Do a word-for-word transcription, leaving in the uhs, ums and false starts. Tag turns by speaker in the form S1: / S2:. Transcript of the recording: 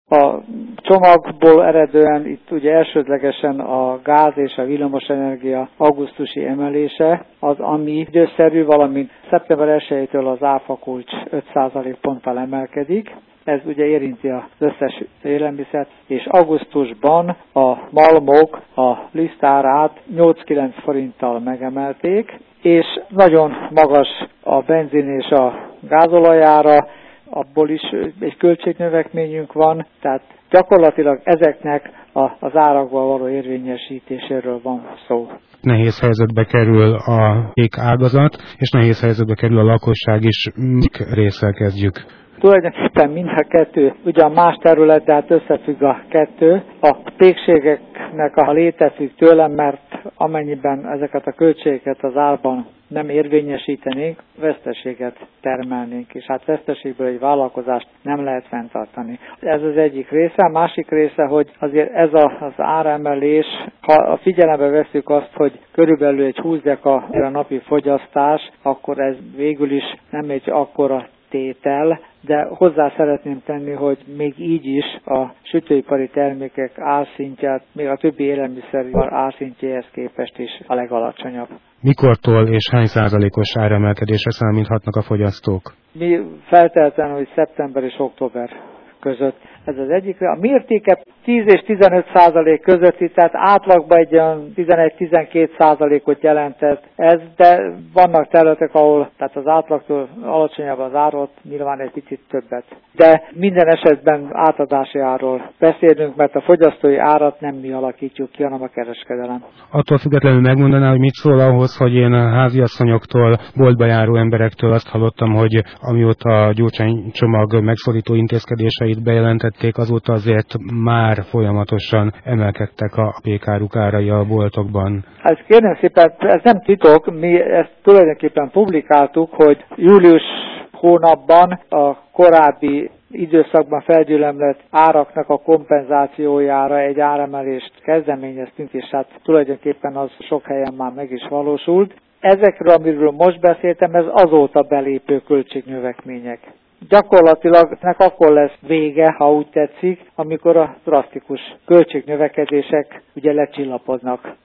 S1: A csomagból eredően itt ugye elsődlegesen a gáz és a villamosenergia augusztusi emelése az, ami időszerű, valamint szeptember elsejétől az áfa kulcs öt százalékponttal emelkedik. Ez ugye érinti az összes élelmiszert, és augusztusban a malmok a lisztárát nyolc-kilenc forinttal megemelték, és nagyon magas a benzin és a gázolajára, abból is egy költségnövekményünk van, tehát gyakorlatilag ezeknek a, az árakból való érvényesítéséről van szó.
S2: Nehéz helyzetbe kerül a kék ágazat, és nehéz helyzetbe kerül a lakosság is. Mik résszel kezdjük?
S1: Tulajdonképpen mind a kettő, ugyan más terület, de hát összefügg a kettő. A pékségeknek a léte függ tőlem, mert amennyiben ezeket a költségeket az árban nem érvényesítenénk, veszteséget termelnénk, és hát veszteségből egy vállalkozást nem lehet fenntartani. Ez az egyik része. A másik része, hogy azért ez a, az áremelés, ha a figyelembe veszük azt, hogy körülbelül egy húsz deka a napi fogyasztás, akkor ez végül is nem egy akkora tétel, de hozzá szeretném tenni, hogy még így is a sütőipari termékek árszintját, még a többi élelmiszeripar árszintjéhez képest is a legalacsonyabb.
S2: Mikortól és hány százalékos áremelkedésre számíthatnak a fogyasztók?
S1: Mi feltétlenül, hogy szeptember és október között. Ez az egyik. A mértéke tíz és tizenöt százalék közötti, tehát átlagban egy olyan tizenegy-tizenkét százalékot jelentett ez, de vannak területek, ahol tehát az átlagtól alacsonyabb az árot, nyilván egy picit többet. De minden esetben átadási árról beszélünk, mert a fogyasztói árat nem mi alakítjuk ki, hanem a kereskedelem.
S2: Attól függetlenül megmondaná, hogy mit szól ahhoz, hogy én a háziasszonyoktól, boltba járó emberektől azt hallottam, hogy amióta a Gyurcsány csomag megszorító intézkedéseit bejelentették, azóta azért már folyamatosan emelkedtek a pékáruk árai a boltokban.
S1: Hát kérem szépen, ez nem titok, mi ezt tulajdonképpen publikáltuk, hogy július hónapban a korábbi időszakban felgyülemlett áraknak a kompenzációjára egy áremelést kezdeményeztünk, és hát tulajdonképpen az sok helyen már meg is valósult. Ezekről, amiről most beszéltem, ez azóta belépő költségnövekmények. Gyakorlatilag nek akkor lesz vége, ha úgy tetszik, amikor a drasztikus költségnövekedések ugye lecsillapodnak.